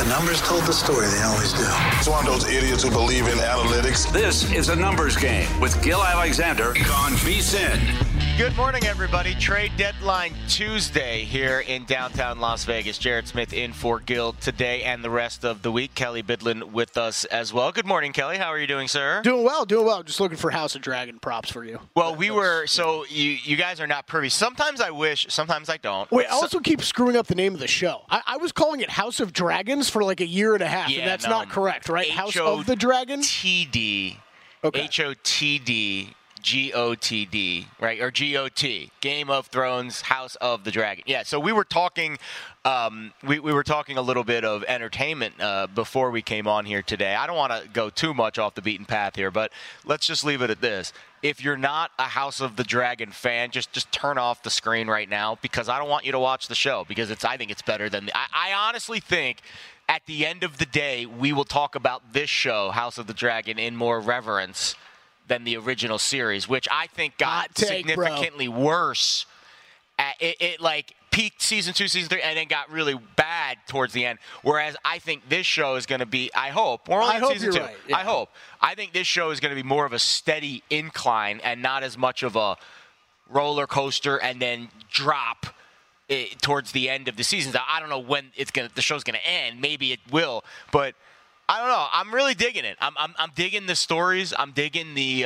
numbers told the story. They always do. It's one of those idiots who believe in analytics. This is a numbers game with Gil Alexander on VSiN. Good morning, everybody. Trade deadline Tuesday here in downtown Las Vegas. Jared Smith in for Gil today and the rest of the week. Kelly Bidlin with us as well. Good morning, Kelly. How are you doing, sir? Doing well. Just looking for House of Dragon props for you. Well, you guys are not privy. Sometimes I wish, sometimes I don't. Wait, I also keep screwing up the name of the show. I was calling it House of Dragons for like a year and a half, and that's not correct, right? House of the Dragon? H-O-T-D. Okay. H-O-T-D. G-O-T-D, right? Or G-O-T, Game of Thrones, House of the Dragon. Yeah, so we were talking we were talking a little bit of entertainment before we came on here today. I don't want to go too much off the beaten path here, but let's just leave it at this. If you're not a House of the Dragon fan, just turn off the screen right now, because I don't want you to watch the show, because I think it's better than I honestly think at the end of the day, we will talk about this show, House of the Dragon, in more reverence than the original series, which I think got significantly worse. It like peaked season 2, season 3, and then got really bad towards the end. Whereas I think this show is going to be, I hope, we're only in season 2. Right. Yeah. I think this show is going to be more of a steady incline and not as much of a roller coaster and then drop towards the end of the seasons. I don't know when the show's going to end. Maybe it will, but I don't know. I'm really digging it. I'm digging the stories. I'm digging the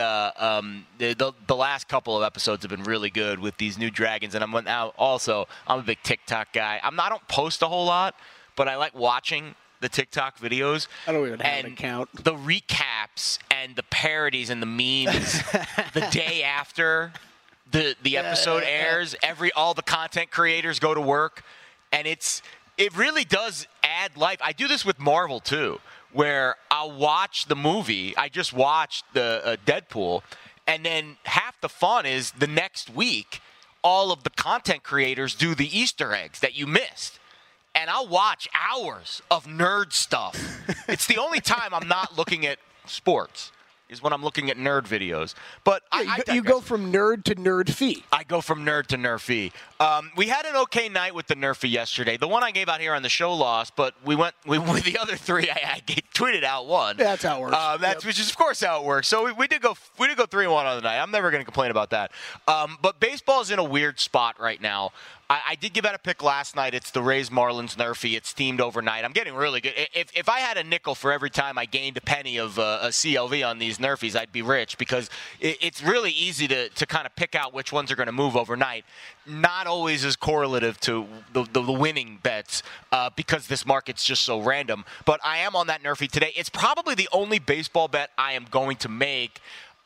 last couple of episodes have been really good with these new dragons. And I'm a big TikTok guy. I don't post a whole lot, but I like watching the TikTok videos. I don't even have an account. The recaps and the parodies and the memes the day after the episode airs. All the content creators go to work, and it really does add life. I do this with Marvel too, where I'll watch the movie. I just watched the Deadpool, and then half the fun is the next week, all of the content creators do the Easter eggs that you missed. And I'll watch hours of nerd stuff. It's the only time I'm not looking at sports, is when I'm looking at nerd videos. But you go from nerd to nerd-fee. I go from nerd to nerd-fee. We had an okay night with the Nerfy yesterday. The one I gave out here on the show lost, but we went with the other three. I tweeted out one. That's how it works. Which is of course how it works. So we did go 3-1 on the night. I'm never going to complain about that. But baseball's in a weird spot right now. I did give out a pick last night. It's the Rays Marlins Nerfy. It's themed overnight. I'm getting really good. If I had a nickel for every time I gained a penny of a CLV on these Nerfies, I'd be rich, because it's really easy to kind of pick out which ones are going to move overnight. Not always as correlative to the winning bets, because this market's just so random. But I am on that Nerfy today. It's probably the only baseball bet I am going to make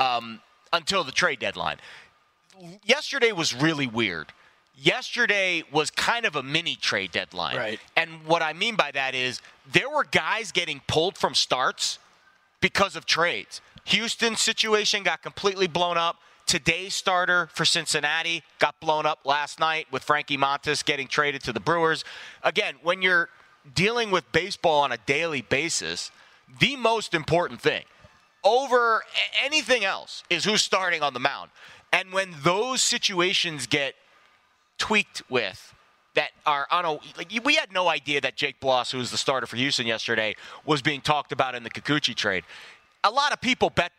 until the trade deadline. Yesterday was really weird. Yesterday was kind of a mini trade deadline. Right. And what I mean by that is there were guys getting pulled from starts because of trades. Houston's situation got completely blown up. Today's starter for Cincinnati got blown up last night with Frankie Montas getting traded to the Brewers. Again, when you're dealing with baseball on a daily basis, the most important thing over anything else is who's starting on the mound. And when those situations get tweaked with that are we had no idea that Jake Bloss, who was the starter for Houston yesterday, was being talked about in the Kikuchi trade. A lot of people bet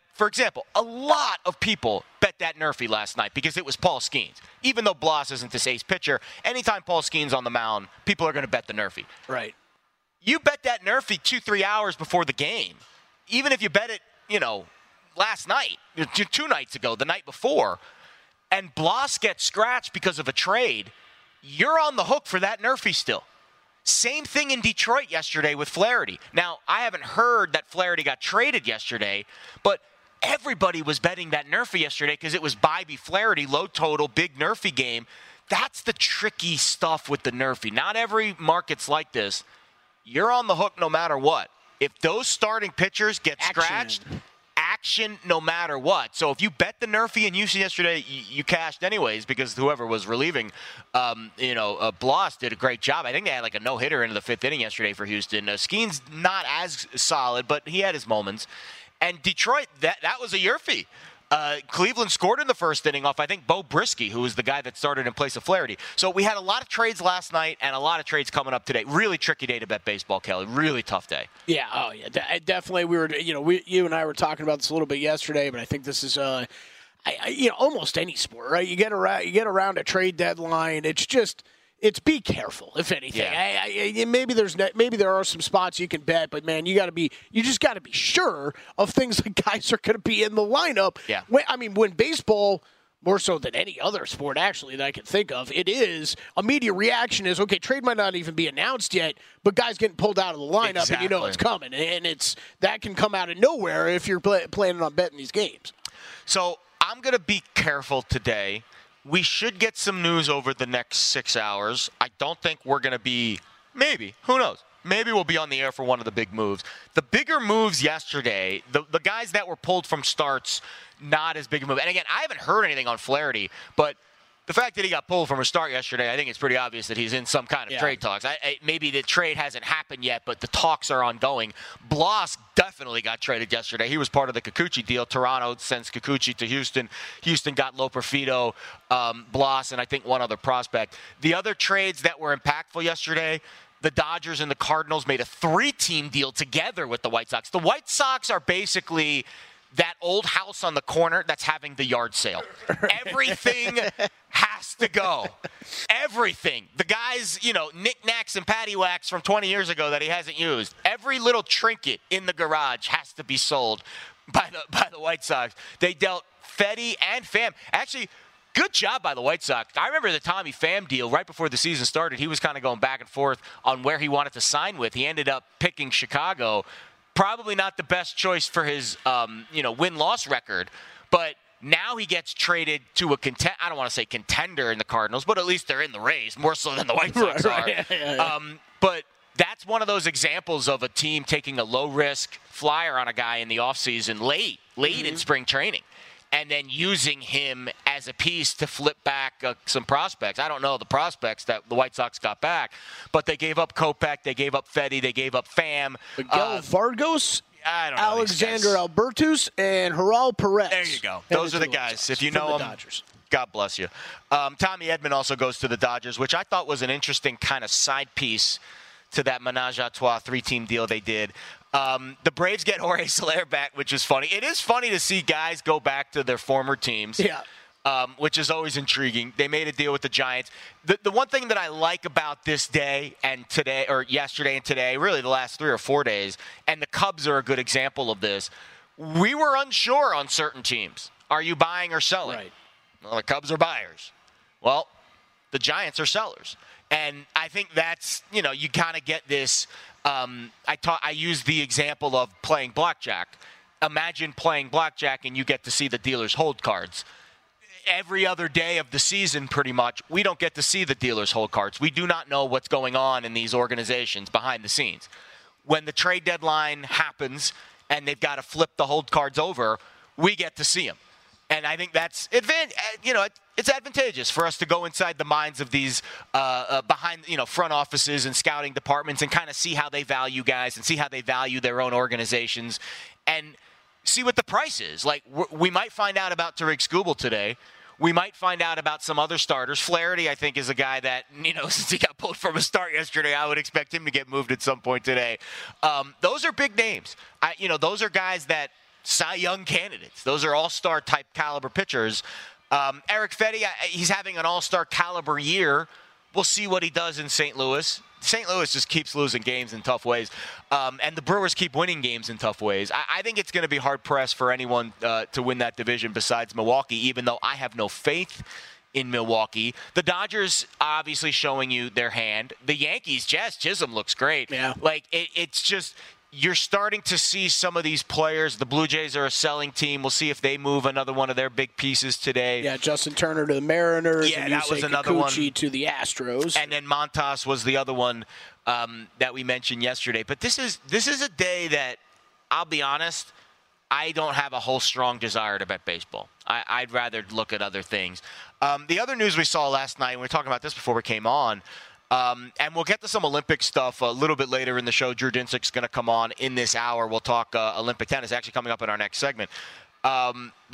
that Nerfy last night because it was Paul Skeens. Even though Bloss isn't this ace pitcher, anytime Paul Skeens on the mound, people are going to bet the Nerfy. Right. You bet that Nerfy 2-3 hours before the game. Even if you bet it, last night, 2 nights ago, the night before, and Bloss gets scratched because of a trade, you're on the hook for that Nerfy still. Same thing in Detroit yesterday with Flaherty. Now, I haven't heard that Flaherty got traded yesterday, but everybody was betting that Nerfy yesterday because it was Bibee Flaherty, low total, big Nerfy game. That's the tricky stuff with the Nerfy. Not every market's like this. You're on the hook no matter what. If those starting pitchers get scratched, action no matter what. So if you bet the Nerfy in Houston yesterday, you cashed anyways, because whoever was relieving, Bloss did a great job. I think they had like a no-hitter into the 5th inning yesterday for Houston. Skeens not as solid, but he had his moments. And Detroit, that was a Yerfy. Cleveland scored in the first inning off, I think, Bo Brisky, who was the guy that started in place of Flaherty. So we had a lot of trades last night and a lot of trades coming up today. Really tricky day to bet baseball, Kelly. Really tough day. Yeah, definitely. You and I were talking about this a little bit yesterday, but I think this is almost any sport, right? You get around a trade deadline. It's be careful, if anything. Yeah. Maybe there are some spots you can bet, but man, you just got to be sure of things like guys are going to be in the lineup. Yeah. When baseball, more so than any other sport actually that I can think of, it is immediate reaction is, okay, trade might not even be announced yet, but guys getting pulled out of the lineup. Exactly. And you know it's coming, and that can come out of nowhere if you're planning on betting these games. So I'm going to be careful today. We should get some news over the next 6 hours. I don't think we're going to be, maybe, who knows? Maybe we'll be on the air for one of the big moves. The bigger moves yesterday, the guys that were pulled from starts, not as big a move. And again, I haven't heard anything on Flaherty, but the fact that he got pulled from a start yesterday, I think it's pretty obvious that he's in some kind of trade talks. Maybe the trade hasn't happened yet, but the talks are ongoing. Bloss definitely got traded yesterday. He was part of the Kikuchi deal. Toronto sends Kikuchi to Houston. Houston got Loperfido, Bloss, and I think one other prospect. The other trades that were impactful yesterday, the Dodgers and the Cardinals made a 3-team deal together with the White Sox. The White Sox are basically that old house on the corner that's having the yard sale. Everything has to go. Everything. The guys, knickknacks and paddywhacks from 20 years ago that he hasn't used. Every little trinket in the garage has to be sold by the White Sox. They dealt Fedde and Pham. Actually, good job by the White Sox. I remember the Tommy Pham deal right before the season started. He was kind of going back and forth on where he wanted to sign with. He ended up picking Chicago. Probably not the best choice for his, win-loss record, but now he gets traded to I don't want to say contender in the Cardinals, but at least they're in the race, more so than the White Sox are. Yeah. But that's one of those examples of a team taking a low-risk flyer on a guy in the offseason late in spring training, and then using him as a piece to flip back some prospects. I don't know the prospects that the White Sox got back, but they gave up Kopech, they gave up Fedde, they gave up Pham. Miguel Vargas, I don't know Alexander Albertus, and Haral Perez. There you go. Those are the guys. If you know them, Dodgers. God bless you. Tommy Edman also goes to the Dodgers, which I thought was an interesting kind of side piece to that menage a trois 3-team deal they did. The Braves get Jorge Soler back, which is funny. It is funny to see guys go back to their former teams, which is always intriguing. They made a deal with the Giants. The one thing that I like about this day and today, or yesterday and today, really the last 3 or 4 days, and the Cubs are a good example of this, we were unsure on certain teams. Are you buying or selling? Right. Well, the Cubs are buyers. Well, the Giants are sellers. And I think that's, you kind of get this. I use the example of playing blackjack. Imagine playing blackjack and you get to see the dealers hold cards. Every other day of the season, pretty much, we don't get to see the dealers hold cards. We do not know what's going on in these organizations behind the scenes. When the trade deadline happens and they've got to flip the hold cards over, we get to see them. And I think that's it's advantageous for us to go inside the minds of these behind front offices and scouting departments and kind of see how they value guys and see how they value their own organizations and see what the price is. Like we might find out about Tariq Skubal today. We might find out about some other starters. Flaherty, I think, is a guy that, since he got pulled from a start yesterday, I would expect him to get moved at some point today. Those are big names. Those are guys that Cy Young candidates. Those are all-star type caliber pitchers. Eric Fedde, he's having an all-star caliber year. We'll see what he does in St. Louis. St. Louis just keeps losing games in tough ways. And the Brewers keep winning games in tough ways. I think it's going to be hard-pressed for anyone to win that division besides Milwaukee, even though I have no faith in Milwaukee. The Dodgers obviously showing you their hand. The Yankees, Jazz Chisholm looks great. Yeah. It's just you're starting to see some of these players. The Blue Jays are a selling team. We'll see if they move another one of their big pieces today. Yeah, Justin Turner to the Mariners. Yeah, and that was another Kikuchi one. To the Astros. And then Montas was the other one that we mentioned yesterday. But this is a day that, I'll be honest, I don't have a whole strong desire to bet baseball. I'd rather look at other things. The other news we saw last night, and we were talking about this before we came on, and we'll get to some Olympic stuff a little bit later in the show. Drew Dinsick's going to come on in this hour. We'll talk Olympic tennis, actually coming up in our next segment. But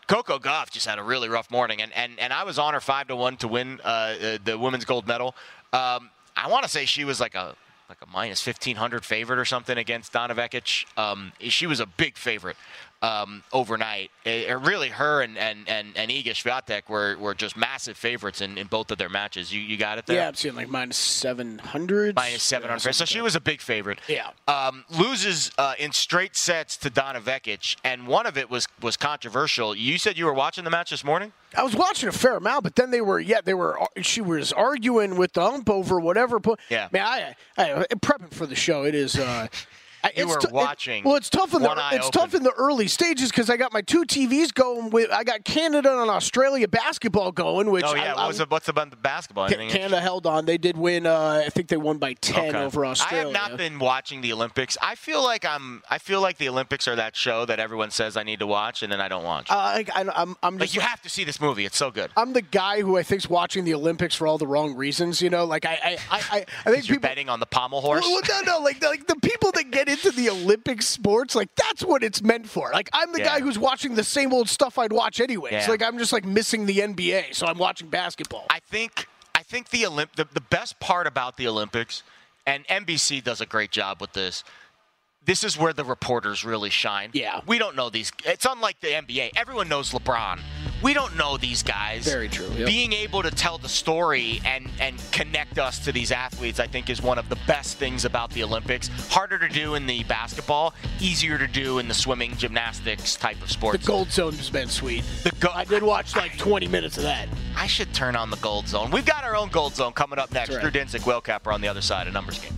Coco Gauff just had a really rough morning, and I was on her 5-1 to win the women's gold medal. I want to say she was like a minus 1,500 favorite or something against Donna Vekic. She was a big favorite overnight. Really, her and Iga Swiatek were just massive favorites in both of their matches. You got it there? Yeah, I'm seeing like minus 700. Minus 700. So she was a big favorite. Yeah. Loses in straight sets to Donna Vekic, and one of it was controversial. You said you were watching the match this morning? I was watching a fair amount, but then she was arguing with the ump over whatever. Yeah. Man, I prepping for the show. It is. You were watching. It's tough in the early stages because I got my two TVs going. I got Canada and Australia basketball going. Which what's about the basketball? Canada held on. They did win. I think they won by 10 over Australia. I have not been watching the Olympics. I feel like the Olympics are that show that everyone says I need to watch, and then I don't watch. I'm just you have to see this movie. It's so good. I'm the guy who I think's watching the Olympics for all the wrong reasons. You know, like I think you're betting on the pommel horse. Well, no, like the people that get into the Olympic sports, like that's what it's meant for. Like I'm the guy who's watching the same old stuff I'd watch anyways. Yeah. Like I'm just like missing the NBA, so I'm watching basketball. I think the best part about the Olympics, and NBC does a great job with this. This is where the reporters really shine. Yeah. We don't know these. It's unlike the NBA. Everyone knows LeBron. We don't know these guys. Very true. Yep. Being able to tell the story and connect us to these athletes, I think, is one of the best things about the Olympics. Harder to do in the basketball, easier to do in the swimming, gymnastics type of sports. The Gold Zone has been sweet. I did watch like 20 minutes of that. I should turn on the Gold Zone. We've got our own Gold Zone coming up next. That's right. Drew Dinsick, Will Capper on the other side of Numbers Game.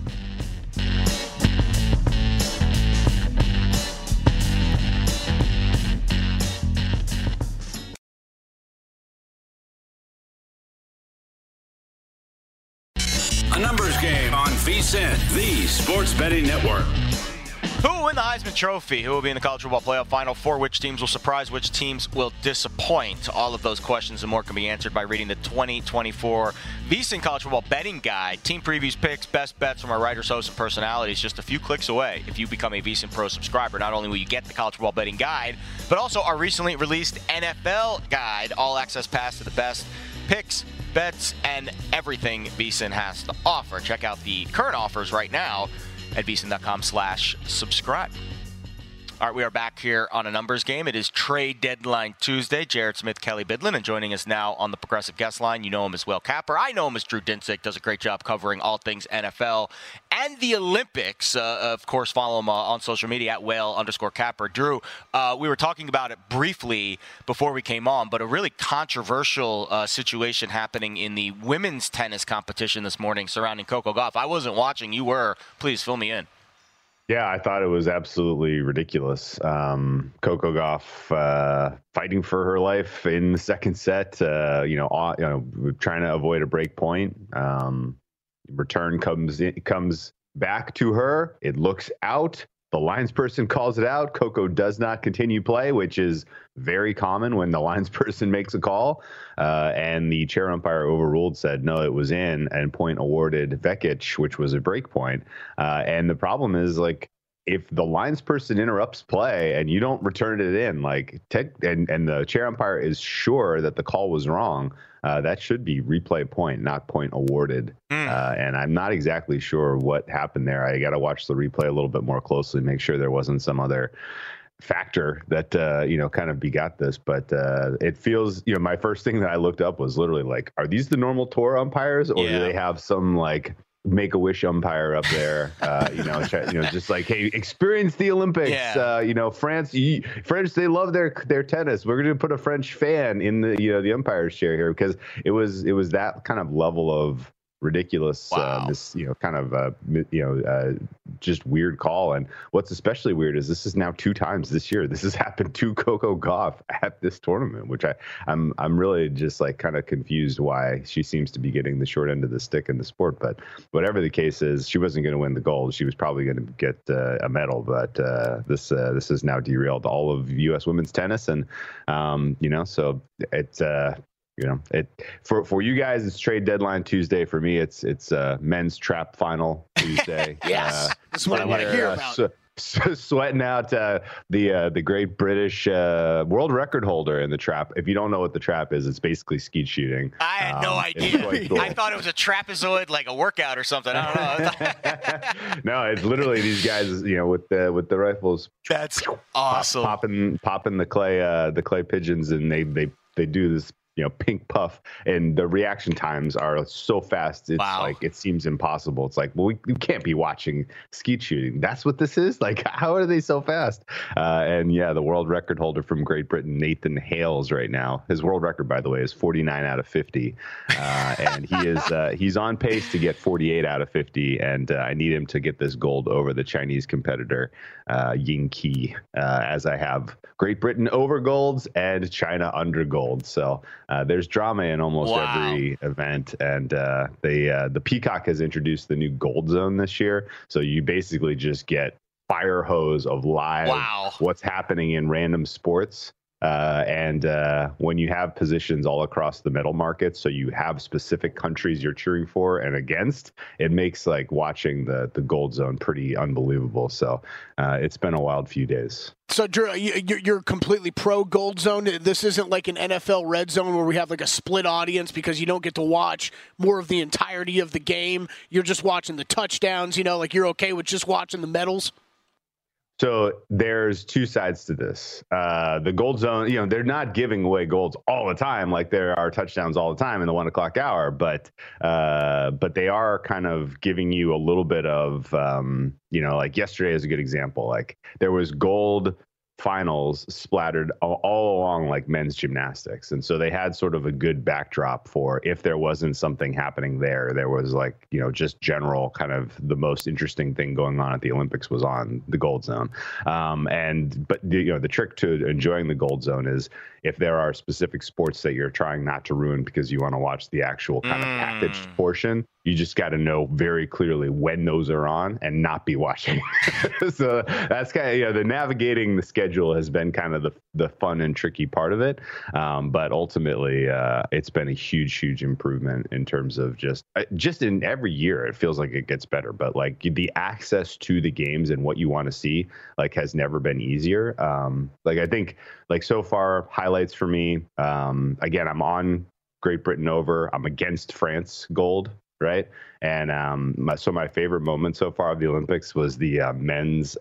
A Numbers Game on VSiN, the Sports Betting Network. Who will win the Heisman Trophy? Who will be in the college football playoff final? For which teams will surprise? Which teams will disappoint? All of those questions and more can be answered by reading the 2024 VSiN College Football Betting Guide. Team previews, picks, best bets from our writers, hosts, and personalities just a few clicks away. If you become a VSiN Pro subscriber, not only will you get the College Football Betting Guide, but also our recently released NFL Guide, all access pass to the best picks, bets, and everything VSiN has to offer. Check out the current offers right now at VSiN.com/subscribe. All right, we are back here on A Numbers Game. It is Trade Deadline Tuesday. Jared Smith, Kelly Bidlin, and joining us now on the Progressive Guest Line, you know him as Will Capper. I know him as Drew Dinsick. Does a great job covering all things NFL and the Olympics. Of course, follow him on social media at Whale_Capper. Drew, we were talking about it briefly before we came on, but a really controversial situation happening in the women's tennis competition this morning surrounding Coco Gauff. I wasn't watching. You were. Please fill me in. Yeah, I thought it was absolutely ridiculous. Coco Gauff fighting for her life in the second set. Trying to avoid a break point. Return comes back to her. It looks out. The linesperson calls it out. Coco does not continue play, which is very common when the linesperson makes a call. And the chair umpire overruled, said, no, it was in, and point awarded Vekic, which was a break point. And the problem is, like, if the linesperson interrupts play and you don't return it in, and the chair umpire is sure that the call was wrong, that should be replay point, not point awarded. And I'm not exactly sure what happened there. I got to watch the replay a little bit more closely, make sure there wasn't some other factor that, kind of begot this. But it feels, my first thing that I looked up was literally like, are these the normal tour umpires, or do they have some like Make-A-Wish umpire up there, just like, hey, experience the Olympics. France, they love their tennis. We're going to put a French fan in the umpire's chair here, because it was that kind of level of ridiculous, just weird call. And what's especially weird is this is now 2 times this year this has happened to Coco Gauff at this tournament, which I'm really just like kind of confused why she seems to be getting the short end of the stick in the sport. But whatever the case is, she wasn't going to win the gold. She was probably going to get a medal, but this has now derailed all of U.S. women's tennis. And so it's for you guys, it's trade deadline Tuesday. For me, it's men's trap final Tuesday. Yes, that's what I want to hear about. sweating out the Great British world record holder in the trap. If you don't know what the trap is, it's basically skeet shooting. I had no idea. Cool. I thought it was a trapezoid, like a workout or something. I don't know. No, it's literally these guys, with the rifles. That's awesome. Popping the clay pigeons, and they do this pink puff, and the reaction times are so fast. It's like, it seems impossible. It's like, well, we can't be watching skeet shooting. That's what this is. Like, how are they so fast? And yeah, the world record holder from Great Britain, Nathan Hales, right now, his world record, by the way, is 49 out of 50. And he's on pace to get 48 out of 50. And I need him to get this gold over the Chinese competitor, Ying Qi, as I have Great Britain over golds and China under gold. So there's drama in almost every event, and the Peacock has introduced the new Gold Zone this year. So you basically just get fire hose of live what's happening in random sports. And when you have positions all across the medal market, so you have specific countries you're cheering for and against, it makes like watching the Gold Zone pretty unbelievable. So it's been a wild few days. So, Drew, you're completely pro Gold Zone. This isn't like an NFL Red Zone where we have like a split audience because you don't get to watch more of the entirety of the game. You're just watching the touchdowns, like you're okay with just watching the medals? So there's two sides to this. The Gold Zone, they're not giving away golds all the time, like there are touchdowns all the time in the 1 o'clock hour, but they are kind of giving you a little bit of, like yesterday is a good example. Like there was gold finals splattered all along like men's gymnastics, and so they had sort of a good backdrop for if there wasn't something happening there was like just general kind of the most interesting thing going on at the Olympics was on the Gold Zone. But the trick to enjoying the Gold Zone is if there are specific sports that you're trying not to ruin because you want to watch the actual kind of packaged portion, you just got to know very clearly when those are on and not be watching. So that's kind of, the navigating the schedule has been kind of the fun and tricky part of it. But ultimately, it's been a huge improvement in terms of just in every year, it feels like it gets better. But like the access to the games and what you want to see, like has never been easier. Like I think like so far highlights for me, again, I'm on Great Britain over, I'm against France gold. Right. And my favorite moment so far of the Olympics was the men's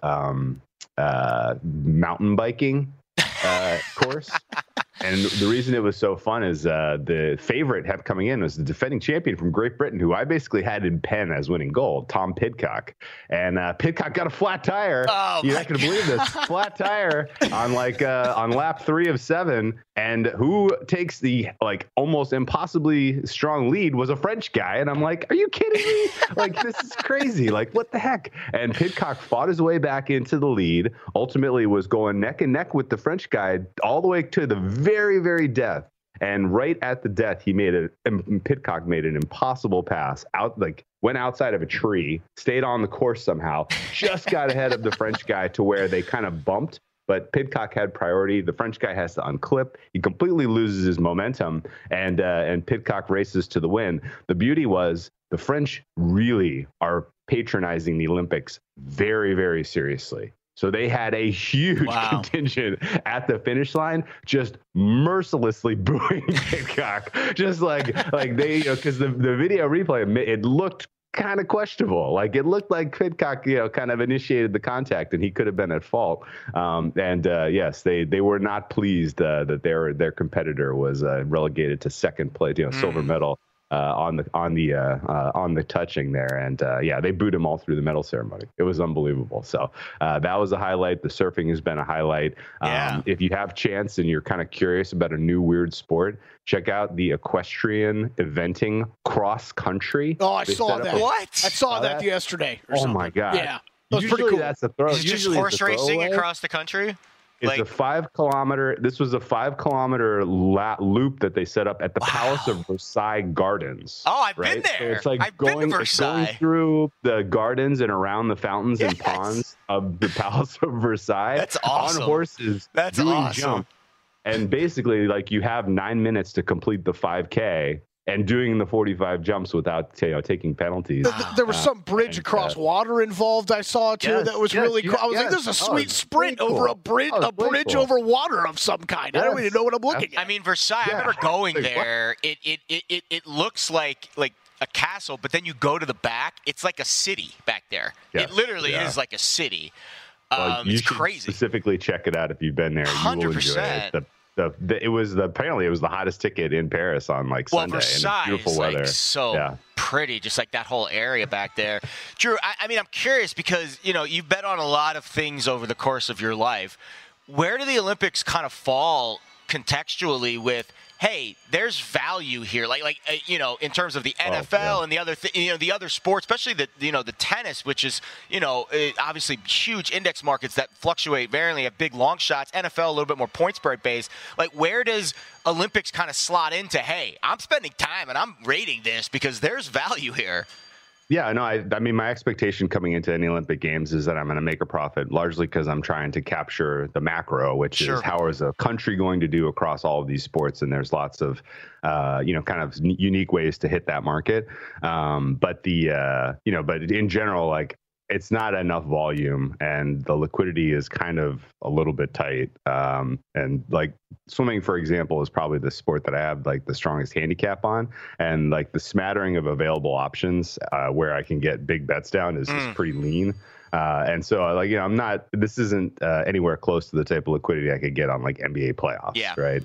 mountain biking course. And the reason it was so fun is the favorite coming in was the defending champion from Great Britain, who I basically had in pen as winning gold, Tom Pidcock. And Pidcock got a flat tire. Oh, you're not going to believe this. Flat tire on lap 3 of 7. And who takes the almost impossibly strong lead was a French guy. And I'm like, are you kidding me? Like, this is crazy. Like, what the heck? And Pidcock fought his way back into the lead, ultimately was going neck and neck with the French guy all the way to the very, very death. And right at the death, Pidcock made an impossible pass out, went outside of a tree, stayed on the course somehow, just got ahead of the French guy to where they kind of bumped. But Pidcock had priority. The French guy has to unclip. He completely loses his momentum, and Pidcock races to the win. The beauty was the French really are patronizing the Olympics very, very seriously. So they had a huge contingent at the finish line, just mercilessly booing Pidcock, just like they, because the video replay, it looked kind of questionable. Like it looked like Pidcock, kind of initiated the contact, and he could have been at fault. Yes, they were not pleased that their competitor was relegated to second place, silver medal. On the touching there, and they booed him all through the medal ceremony. It was unbelievable. So that was a highlight. The surfing has been a highlight. If you have chance and you're kind of curious about a new weird sport, check out the equestrian eventing cross country. Oh, I saw that. What? I saw that yesterday. Oh my god! Yeah, that's pretty cool. That's a throw. Is it just horse racing across the country? It's a 5 kilometer. This was a 5 kilometer loop that they set up at the Palace of Versailles Gardens. Oh, I've been there. So it's going through the gardens and around the fountains and ponds of the Palace of Versailles. That's awesome. On horses. That's doing awesome. Jump. And basically, you have 9 minutes to complete the 5K. and doing the 45 jumps without taking penalties. There was some bridge across water involved. I saw too. That was really cool. I was like, "This is a sweet sprint over a bridge, over water of some kind." I don't even know what I'm looking at. I mean, Versailles. I remember going there. It looks like a castle, but then you go to the back. It's like a city back there. It literally is like a city. You it's should crazy. Specifically, check it out if you've been there. 100%. You will enjoy it. Apparently it was the hottest ticket in Paris on Sunday. Versailles, and beautiful weather. Pretty, just like that whole area back there. Drew, I mean, I'm curious because you've bet on a lot of things over the course of your life. Where do the Olympics kind of fall contextually with? Hey, there's value here, in terms of the NFL and the other, the other sports, especially the tennis, which is, obviously huge index markets that fluctuate variably, have big long shots. NFL a little bit more point spread based. Like, where does Olympics kind of slot into? Hey, I'm spending time and I'm rating this because there's value here. Yeah, no, I mean, my expectation coming into any Olympic Games is that I'm going to make a profit, largely because I'm trying to capture the macro, which is how is a country going to do across all of these sports, and there's lots of, kind of unique ways to hit that market. But in general, it's not enough volume, and the liquidity is kind of a little bit tight. And swimming, for example, is probably the sport that I have the strongest handicap on, and the smattering of available options where I can get big bets down is pretty lean. And so I'm not. This isn't anywhere close to the type of liquidity I could get on NBA playoffs, right?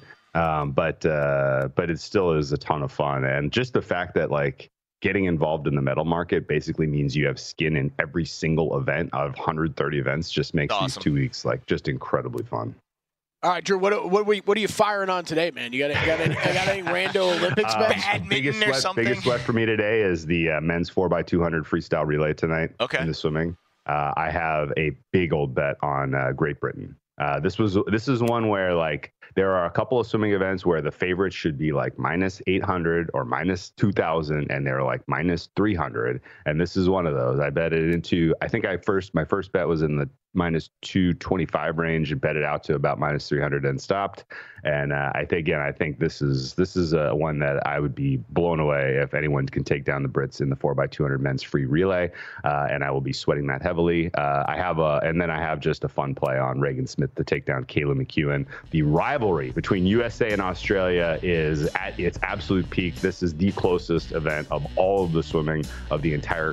But it still is a ton of fun, and just the fact that getting involved in the medal market basically means you have skin in every single event out of 130 events. Just makes these 2 weeks just incredibly fun. All right, Drew, what are you firing on today, man? You got any rando Olympics bets? Biggest sweat for me today is the men's 4x200 freestyle relay tonight in the swimming. I have a big old bet on Great Britain. This is one where there are a couple of swimming events where the favorites should be minus 800 or minus 2,000, and they're minus 300. And this is one of those. I bet it into. I think my first bet was in the minus 225 range and bet it out to about minus 300 and stopped. And I think this is one that I would be blown away if anyone can take down the Brits in the 4x200 men's free relay. And I will be sweating that heavily. I have just a fun play on Regan Smith to take down Kayla McEwen. The rivalry between USA and Australia is at its absolute peak. This is the closest event of all of the swimming of the entire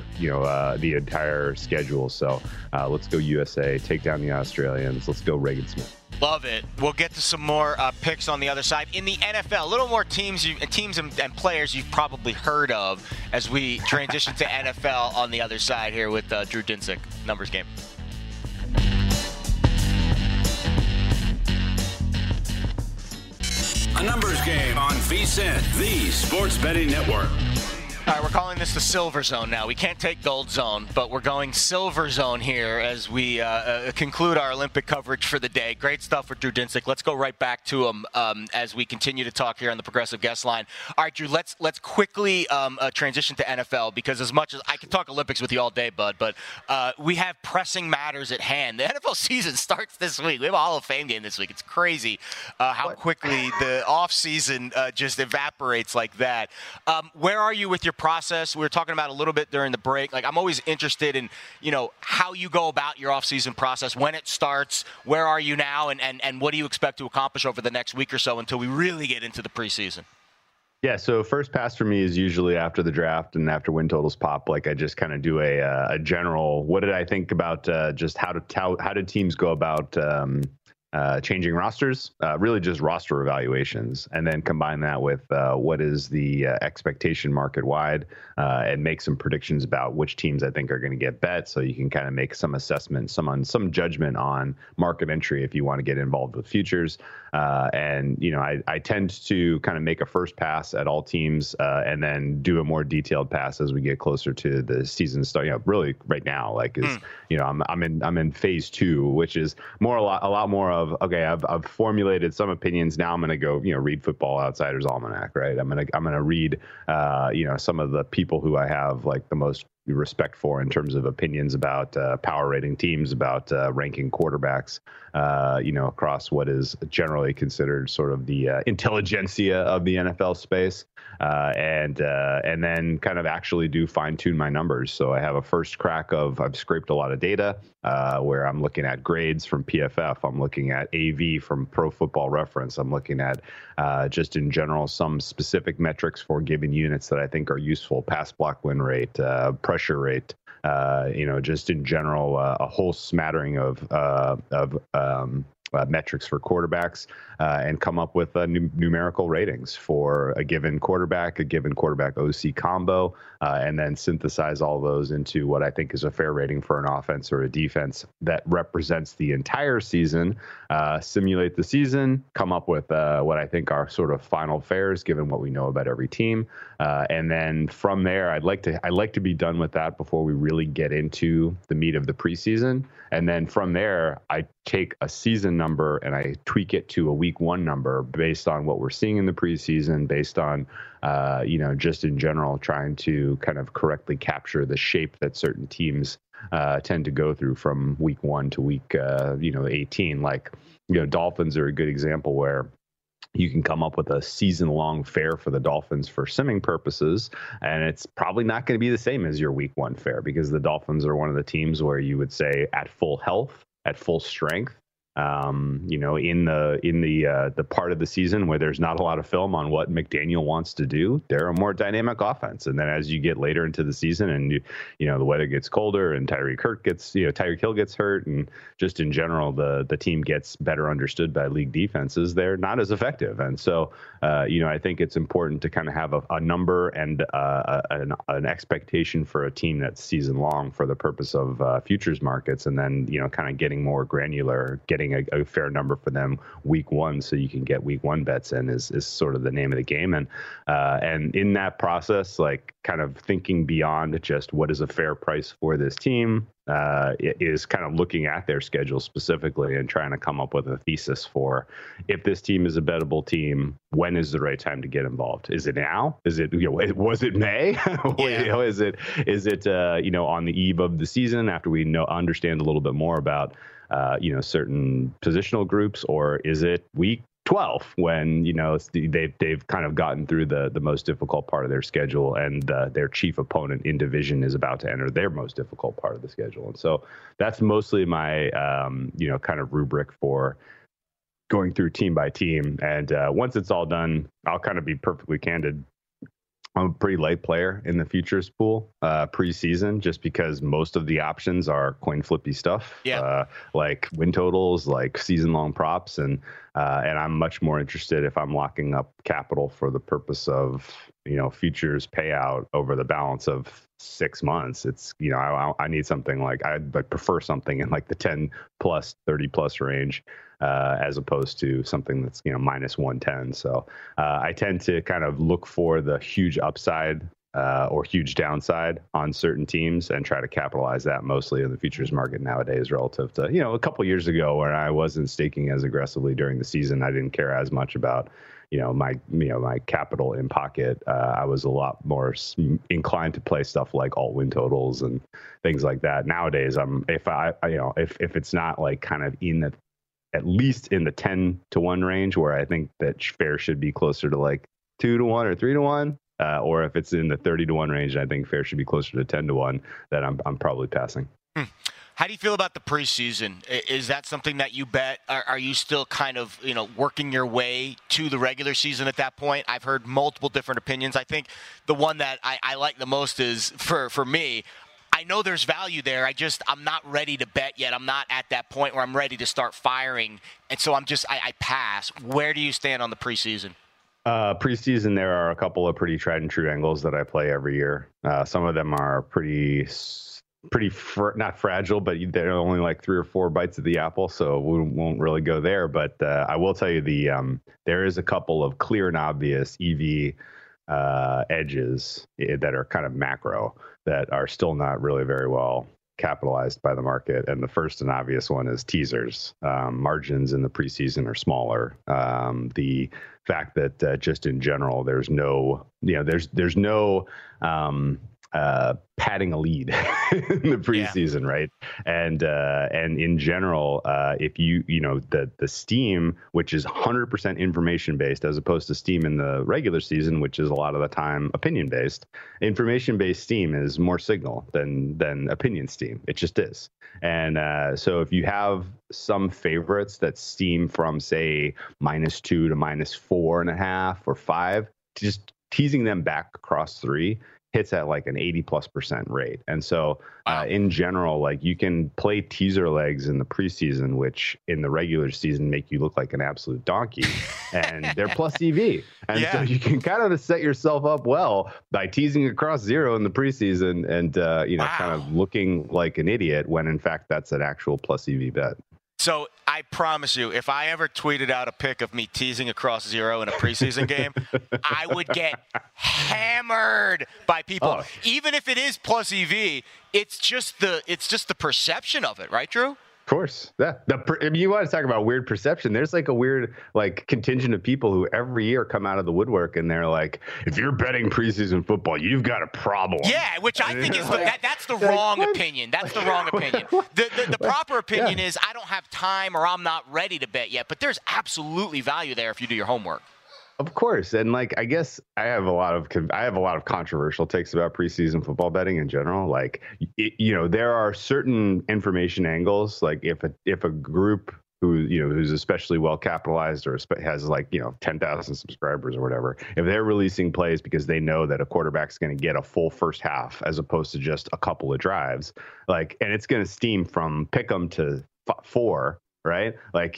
schedule. So let's go USA. Take down the Australians. Let's go Regan Smith. Love it. We'll get to some more picks on the other side. In the NFL, a little more teams and players you've probably heard of as we transition to NFL on the other side here with Drew Dinsick. Numbers game. A numbers game on VSiN, the sports betting network. All right, we're calling this the Silver Zone now. We can't take Gold Zone, but we're going Silver Zone here as we conclude our Olympic coverage for the day. Great stuff with Drew Dinsick. Let's go right back to him as we continue to talk here on the Progressive Guest Line. All right, Drew, let's quickly transition to NFL, because as much as I could talk Olympics with you all day, bud, but we have pressing matters at hand. The NFL season starts this week. We have a Hall of Fame game this week. It's crazy how quickly the offseason just evaporates like that. Where are you with your process? We were talking about a little bit during the break. I'm always interested in, how you go about your off-season process, when it starts, where are you now, and what do you expect to accomplish over the next week or so until we really get into the preseason? Yeah, so first pass for me is usually after the draft and after win totals pop. I just kind of do a general, what did I think about just how did teams go about changing rosters, really just roster evaluations, and then combine that with what is the expectation market wide, and make some predictions about which teams I think are going to get bet. So you can kind of make some assessment, some judgment on market entry if you want to get involved with futures. I tend to kind of make a first pass at all teams, and then do a more detailed pass as we get closer to the season start. Really right now, I'm in phase 2, which is a lot more of, okay, I've formulated some opinions. Now I'm going to go, read Football Outsiders Almanac, right? I'm going to read, some of the people who I have the most respect for in terms of opinions about power rating teams, about ranking quarterbacks, across what is generally considered sort of the intelligentsia of the NFL space, and then kind of actually do fine tune my numbers. So I have a first crack I've scraped a lot of data where I'm looking at grades from PFF. I'm looking at AV from Pro Football Reference. I'm looking at just in general some specific metrics for given units that I think are useful: pass block win rate, pressure rate, just in general a whole smattering of metrics for quarterbacks, and come up with numerical ratings for a given quarterback OC combo, and then synthesize all those into what I think is a fair rating for an offense or a defense that represents the entire season, simulate the season, come up with what I think are sort of final fares given what we know about every team. And then from there, I'd like to be done with that before we really get into the meat of the preseason. And then from there, I take a season number and I tweak it to a week 1 number based on what we're seeing in the preseason, based on, just in general, trying to kind of correctly capture the shape that certain teams tend to go through from week 1 to week, 18. Like, Dolphins are a good example where you can come up with a season-long fare for the Dolphins for simming purposes, and it's probably not going to be the same as your week 1 fare, because the Dolphins are one of the teams where you would say at full health, at full strength, in the part of the season where there's not a lot of film on what McDaniel wants to do, they're a more dynamic offense. And then as you get later into the season and the weather gets colder and Tyreek Hill gets hurt, and just in general the team gets better understood by league defenses, they're not as effective. And so I think it's important to kind of have a number and an expectation for a team that's season long for the purpose of futures markets, and then kind of getting more granular, getting a fair number for them week 1 so you can get week 1 bets in is sort of the name of the game. And in that process, like kind of thinking beyond just what is a fair price for this team, is kind of looking at their schedule specifically and trying to come up with a thesis for, if this team is a bettable team, when is the right time to get involved? Is it now? Is it, was it May? Yeah. Is it on the eve of the season after we understand a little bit more about certain positional groups, or is it week 12 when they've kind of gotten through the most difficult part of their schedule, and their chief opponent in division is about to enter their most difficult part of the schedule? And so that's mostly my kind of rubric for going through team by team. And once it's all done, I'll kind of be perfectly candid. I'm a pretty light player in the futures pool preseason, just because most of the options are coin flippy stuff, like win totals, like season long props, and I'm much more interested if I'm locking up capital for the purpose of futures payout over the balance of 6 months. It's I need something like, I'd prefer something in like the 10 plus 30 plus range, as opposed to something that's minus 110. So I tend to kind of look for the huge upside or huge downside on certain teams and try to capitalize that mostly in the futures market nowadays, relative to a couple years ago where I wasn't staking as aggressively during the season. I didn't care as much about my capital in pocket. I was a lot more inclined to play stuff like alt win totals and things like that. Nowadays, if it's not like kind of at least in the 10-1 range, where I think that fair should be closer to like 2-1 or 3-1, or if it's in the 30-1 range, I think fair should be closer to 10-1, that I'm probably passing. How do you feel about the preseason? Is that something that you bet? Are you still kind of, working your way to the regular season at that point? I've heard multiple different opinions. I think the one that I like the most is, for me, I know there's value there. I'm not ready to bet yet. I'm not at that point where I'm ready to start firing. And so I pass. Where do you stand on the preseason? Preseason, there are a couple of pretty tried and true angles that I play every year. Some of them are not fragile, but they're only like 3 or 4 bites of the apple, so we won't really go there. But I will tell you there is a couple of clear and obvious EV edges that are kind of macro that are still not really very well capitalized by the market. And the first and obvious one is teasers. Margins in the preseason are smaller. The fact that just in general, there's no padding a lead in the preseason, right? And in general, if the Steam, which is 100% information based, as opposed to Steam in the regular season, which is a lot of the time opinion based. Information based Steam is more signal than opinion Steam. It just is. And so if you have some favorites that steam from say -2 to -4.5 or 5, just teasing them back across 3 hits at like an 80+% rate. And so in general, like you can play teaser legs in the preseason, which in the regular season make you look like an absolute donkey, and they're plus EV. And so you can kind of set yourself up well by teasing across 0 in the preseason and, kind of looking like an idiot when in fact that's an actual plus EV bet. So I promise you, if I ever tweeted out a pic of me teasing across 0 in a preseason game, I would get hammered by people. Oh. Even if it is plus EV, it's just the perception of it, right, Drew? Of course. Yeah. You want to talk about weird perception. There's like a weird contingent of people who every year come out of the woodwork and they're like, if you're betting preseason football, you've got a problem. Yeah, which I think is that's the wrong opinion. That's the wrong opinion. The proper opinion is I don't have time or I'm not ready to bet yet. But there's absolutely value there if you do your homework. Of course. And I guess I have a lot of controversial takes about preseason football betting in general. There are certain information angles, like if a group who's especially well capitalized or has 10,000 subscribers or whatever, if they're releasing plays because they know that a quarterback's going to get a full first half as opposed to just a couple of drives, and it's going to steam from pick 'em to 4. Right.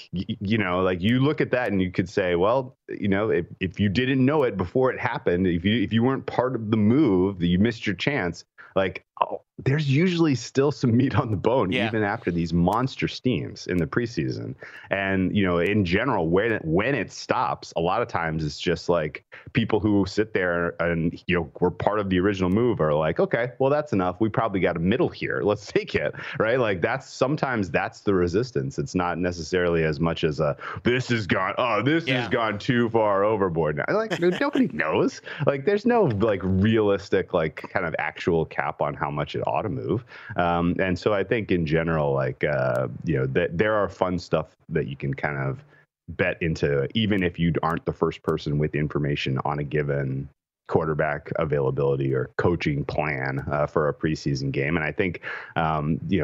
You look at that and you could say, well, if you didn't know it before it happened, if you weren't part of the move, that you missed your chance, there's usually still some meat on the bone, even after these monster steams in the preseason. And, in general, when it stops, a lot of times it's just like people who sit there and, were part of the original move are like, okay, well, that's enough. We probably got a middle here. Let's take it. Right. Sometimes that's the resistance. It's not necessarily as much as this has gone too far overboard. Now, nobody knows. There's no realistic, kind of actual cap on how much it ought to move. And so I think in general, that there are fun stuff that you can kind of bet into, even if you aren't the first person with information on a given quarterback availability or coaching plan for a preseason game. And I think, the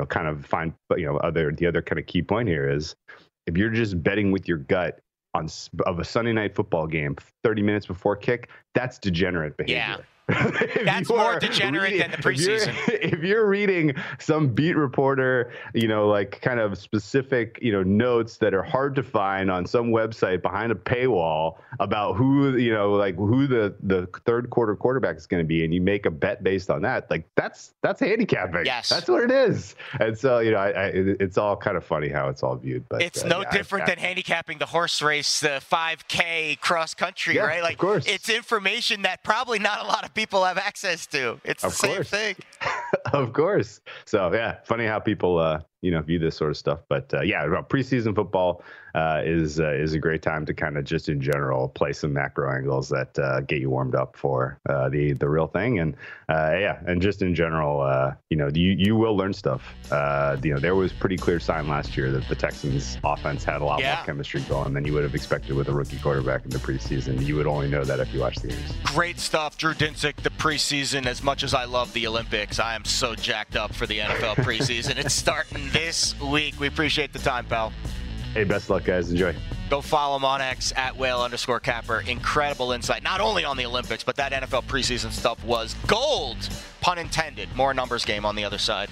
other kind of key point here is if you're just betting with your gut of a Sunday night football game 30 minutes before kick, that's degenerate behavior. Yeah. That's more degenerate than the preseason. If you're reading some beat reporter, kind of specific, notes that are hard to find on some website behind a paywall about who the third quarter quarterback is going to be, and you make a bet based on that, that's handicapping. Yes. That's what it is. And so, it's all kind of funny how it's all viewed. But it's no different than handicapping the horse race, the 5K cross country, right? Of course. It's information that probably not a lot of people have access to. It's the same thing. Of course. So funny how people view this sort of stuff. But preseason football is a great time to kind of just in general play some macro angles that get you warmed up for the real thing. And and just in general, you will learn stuff. There was pretty clear sign last year that the Texans offense had a lot more chemistry going than you would have expected with a rookie quarterback in the preseason. You would only know that if you watched the games. Great stuff, Drew Dinsick. The preseason, as much as I love the Olympics, I am so jacked up for the NFL preseason. It's starting this week. We appreciate the time, pal. Hey, best luck, guys. Enjoy. Go follow him on X at @whale_capper. Incredible insight, not only on the Olympics, but that NFL preseason stuff was gold, pun intended. More numbers game on the other side.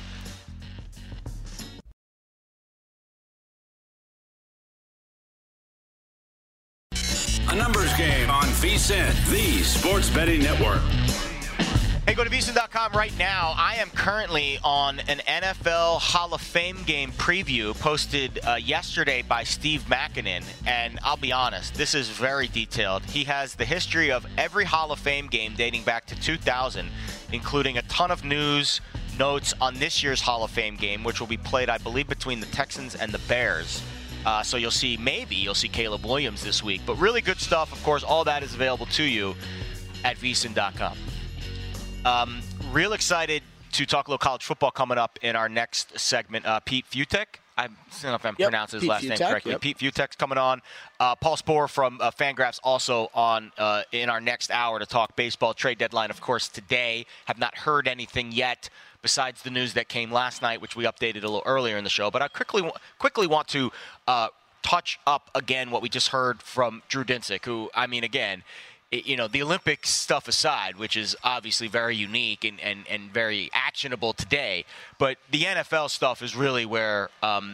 A numbers game on VSiN, the sports betting network. Hey, go to VSiN.com right now. I am currently on an NFL Hall of Fame game preview posted yesterday by Steve Makinen. And I'll be honest, this is very detailed. He has the history of every Hall of Fame game dating back to 2000, including a ton of news, notes on this year's Hall of Fame game, which will be played, I believe, between the Texans and the Bears. So you'll see Caleb Williams this week. But really good stuff. Of course, all that is available to you at VSiN.com. Real excited to talk a little college football coming up in our next segment. Pete Fiutak. I don't know if I'm pronouncing his last name correctly. Yep. Pete Fiutak's coming on. Paul Sporer from Fangraphs also on in our next hour to talk baseball trade deadline, of course, today. Have not heard anything yet besides the news that came last night, which we updated a little earlier in the show. But I quickly want to touch up again what we just heard from Drew Dinsick, who, I mean, again, the Olympic stuff aside, which is obviously very unique and very actionable today, but the NFL stuff is really where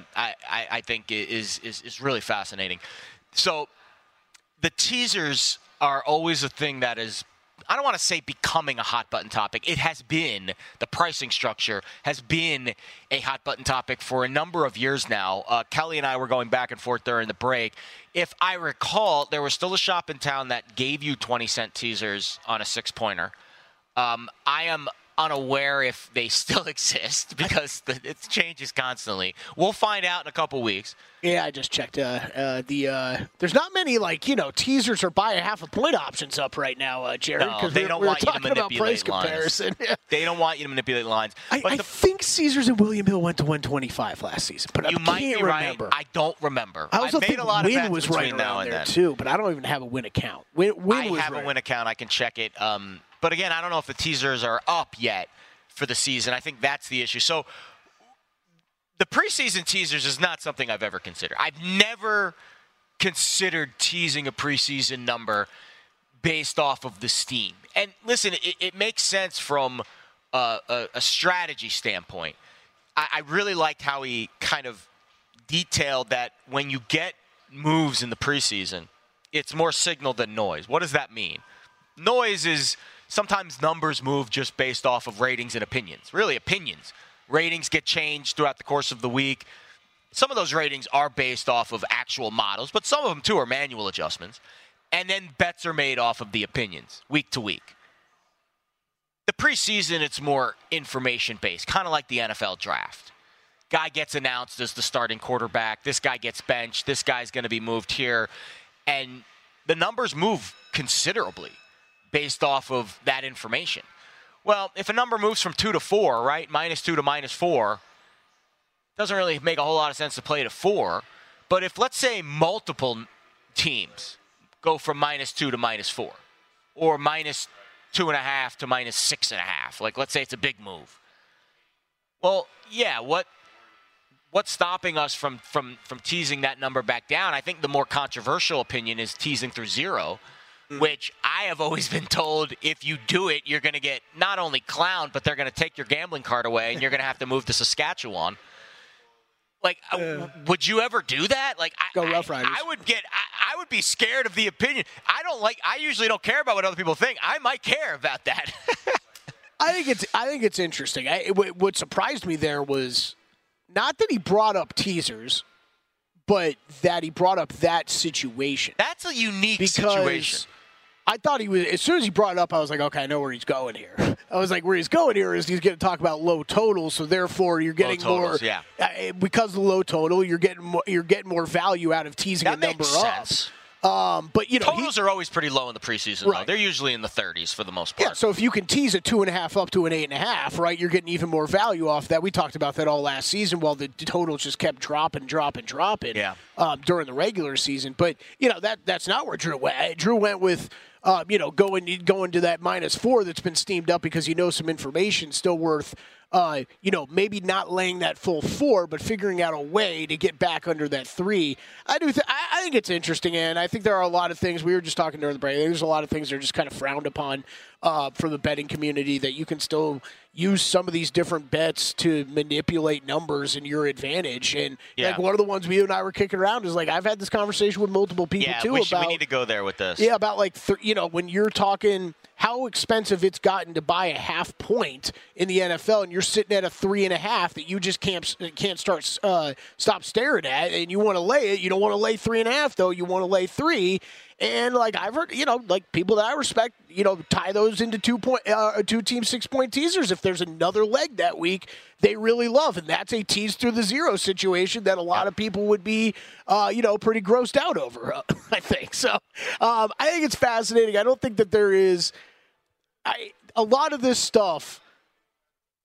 I think is really fascinating. So the teasers are always a thing that is, I don't want to say becoming a hot button topic. It has been, the pricing structure has been a hot button topic for a number of years now. Kelly and I were going back and forth during the break. If I recall, there was still a shop in town that gave you 20-cent teasers on a 6-pointer. I am unaware if they still exist because it changes constantly. We'll find out in a couple weeks. Yeah, I just checked. There's not many teasers or buy a half a point options up right now, Jerry. No, they don't want you to manipulate lines. They don't want you to manipulate lines. I think Caesars and William Hill went to 125 last season, but I can't remember. Right. I don't remember. I also think a lot Win of bets was between right now around and there then too, but I don't even have a Win account. Win I have a Win account. I can check it. But again, I don't know if the teasers are up yet for the season. I think that's the issue. So the preseason teasers is not something I've ever considered. I've never considered teasing a preseason number based off of the steam. And listen, it makes sense from a strategy standpoint. I really liked how he kind of detailed that when you get moves in the preseason, it's more signal than noise. What does that mean? Noise is sometimes numbers move just based off of ratings and opinions. Really, opinions. Ratings get changed throughout the course of the week. Some of those ratings are based off of actual models, but some of them, too, are manual adjustments. And then bets are made off of the opinions, week to week. The preseason, it's more information-based, kind of like the NFL draft. Guy gets announced as the starting quarterback. This guy gets benched. This guy's going to be moved here. And the numbers move considerably based off of that information. Well, if a number moves from 2 to 4, right, -2 to -4, doesn't really make a whole lot of sense to play to 4. But if, let's say, multiple teams go from -2 to -4, or -2.5 to -6.5, like let's say it's a big move. Well, yeah, what's stopping us from teasing that number back down? I think the more controversial opinion is teasing through 0. Which I have always been told if you do it, you're going to get not only clowned, but they're going to take your gambling card away and you're going to have to move to Saskatchewan. Like, would you ever do that? Like, Go Rough Riders. I would be scared of the opinion. I usually don't care about what other people think. I might care about that. I think it's interesting. What surprised me there was not that he brought up teasers, but that he brought up that situation. That's a unique situation. I thought he was, as soon as he brought it up, I was like, okay, I know where he's going here. I was like, where he's going here is he's going to talk about low totals, so therefore you're getting low totals, more. Because of the low total, you're getting more value out of teasing a number up. But totals are always pretty low in the preseason. Right. Though. They're usually in the 30s for the most part. Yeah. So if you can tease a 2.5 up to an 8.5, right, you're getting even more value off that. We talked about that all last season, while the totals just kept dropping. Yeah. During the regular season, but that's not where Drew went. Drew went with. Going to that -4 that's been steamed up because some information still worth, maybe not laying that full 4, but figuring out a way to get back under that 3. I think it's interesting, and I think there are a lot of things. We were just talking during the break. There's a lot of things that are just kind of frowned upon for the betting community, that you can still use some of these different bets to manipulate numbers in your advantage. And like one of the ones you and I were kicking around is like, I've had this conversation with multiple people too we about. We need to go there with this. Yeah, about like when you're talking how expensive it's gotten to buy a half point in the NFL, and you're sitting at a 3.5 that you just can't stop staring at, and you want to lay it. You don't want to lay 3.5 though. You want to lay 3. And like I've heard, like people that I respect, tie those into 2-team 6-point teasers. If there's another leg that week, they really love, and that's a tease through the 0 situation that a lot of people would be, pretty grossed out over. I think so. I think it's fascinating. I don't think that there is a lot of this stuff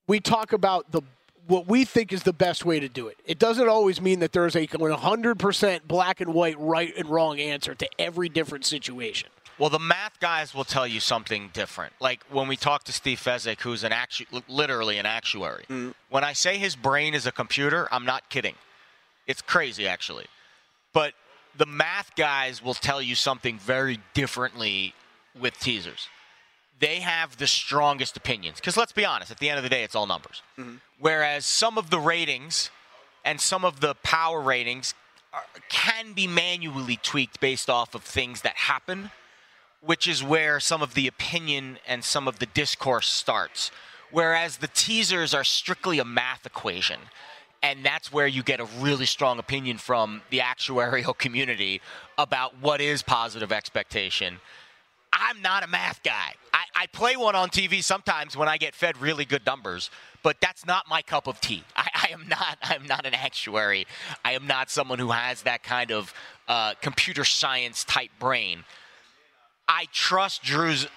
we talk about what we think is the best way to do it. It doesn't always mean that there's a 100% black and white, right and wrong answer to every different situation. Well, the math guys will tell you something different. Like when we talk to Steve Fezzik, who's literally an actuary. When I say his brain is a computer, I'm not kidding. It's crazy, actually. But the math guys will tell you something very differently with teasers. They have the strongest opinions. Because let's be honest, at the end of the day, it's all numbers. Whereas some of the ratings and some of the power ratings can be manually tweaked based off of things that happen, which is where some of the opinion and some of the discourse starts. Whereas the teasers are strictly a math equation. And that's where you get a really strong opinion from the actuarial community about what is positive expectation. I'm not a math guy. I play one on TV sometimes when I get fed really good numbers, but that's not my cup of tea. I'm not an actuary. I am not someone who has that kind of computer science type brain. I trust Drew's,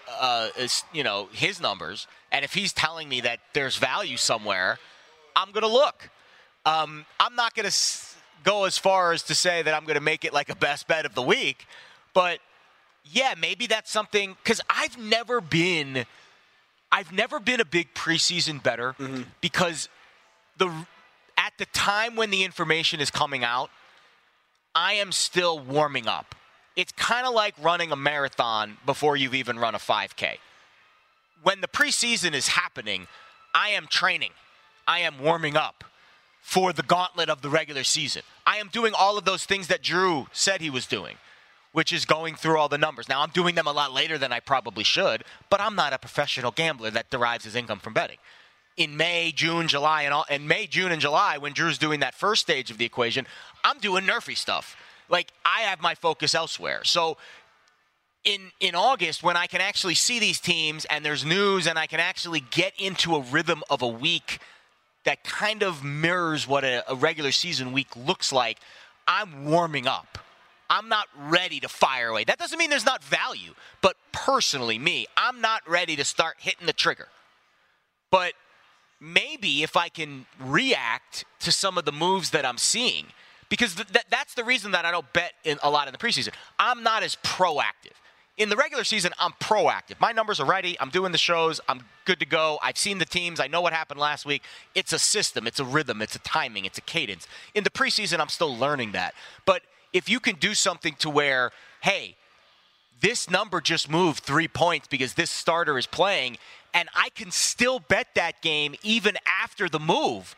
his numbers, and if he's telling me that there's value somewhere, I'm going to look. I'm not going to go as far as to say that I'm going to make it like a best bet of the week, but yeah, maybe that's something, because I've never been a big preseason bettor because at the time when the information is coming out, I am still warming up. It's kind of like running a marathon before you've even run a 5K. When the preseason is happening, I am training. I am warming up for the gauntlet of the regular season. I am doing all of those things that Drew said he was doing, which is going through all the numbers. Now, I'm doing them a lot later than I probably should, but I'm not a professional gambler that derives his income from betting. In May, June, July, June, and July, when Drew's doing that first stage of the equation, I'm doing nerfy stuff. Like, I have my focus elsewhere. So in August, when I can actually see these teams and there's news and I can actually get into a rhythm of a week that kind of mirrors what a regular season week looks like, I'm warming up. I'm not ready to fire away. That doesn't mean there's not value, but personally, I'm not ready to start hitting the trigger. But maybe if I can react to some of the moves that I'm seeing, because that's the reason that I don't bet a lot in the preseason. I'm not as proactive. In the regular season, I'm proactive. My numbers are ready. I'm doing the shows. I'm good to go. I've seen the teams. I know what happened last week. It's a system. It's a rhythm. It's a timing. It's a cadence. In the preseason, I'm still learning that. But if you can do something to where, hey, this number just moved 3 points because this starter is playing, and I can still bet that game even after the move,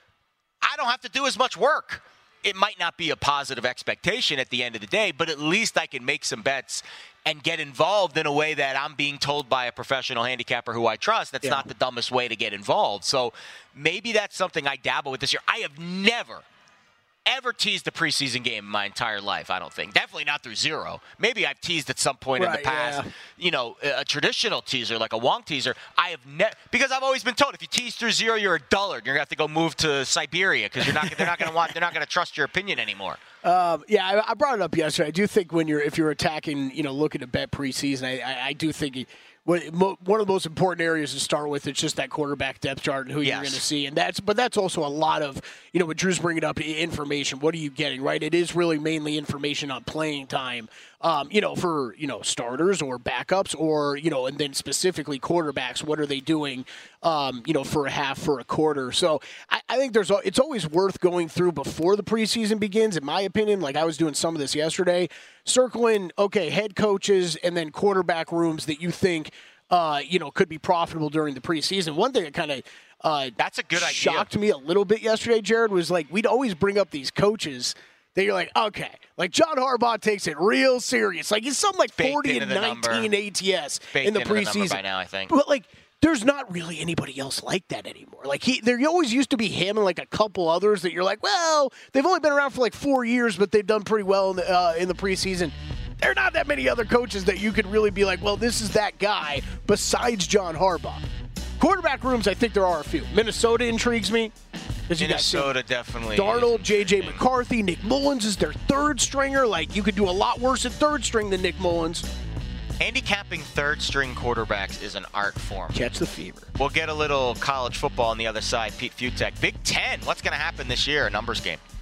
I don't have to do as much work. It might not be a positive expectation at the end of the day, but at least I can make some bets and get involved in a way that I'm being told by a professional handicapper who I trust. That's not the dumbest way to get involved. So maybe that's something I dabble with this year. I have never, ever teased a preseason game in my entire life, I don't think. Definitely not through zero. Maybe I've teased at some point in the past, a traditional teaser, like a Wong teaser. I have never, because I've always been told if you tease through zero, you're a dullard. You're going to have to go move to Siberia because they're not going to trust your opinion anymore. I brought it up yesterday. I do think if you're attacking, looking to bet preseason, I do think one of the most important areas to start with is just that quarterback depth chart and who you're going to see. And that's also a lot of, what Drew's bringing up, information. What are you getting, right? It is really mainly information on playing time, for, starters or backups or, and then specifically quarterbacks. What are they doing, for a half, for a quarter? So I think it's always worth going through before the preseason begins, in my opinion. Like I was doing some of this yesterday, circling, head coaches and then quarterback rooms that you think, could be profitable during the preseason. One thing that kind of that's a good idea. Shocked me a little bit yesterday, Jared, was like we'd always bring up these coaches that you're like, okay, like John Harbaugh takes it real serious. Like he's something like 40 and 19 ATS in the preseason by now, I think. But like there's not really anybody else like that anymore. Like there always used to be him and like a couple others that you're like, well, they've only been around for like 4 years, but they've done pretty well in the preseason. There are not that many other coaches that you could really be like, well, this is that guy besides John Harbaugh. Quarterback rooms, I think there are a few. Minnesota intrigues me. Minnesota definitely. Darnold, J.J. McCarthy, Nick Mullins is their third stringer. Like, you could do a lot worse at third string than Nick Mullins. Handicapping third-string quarterbacks is an art form. Catch the fever. We'll get a little college football on the other side. Pete Futek. Big Ten. What's going to happen this year? A numbers game.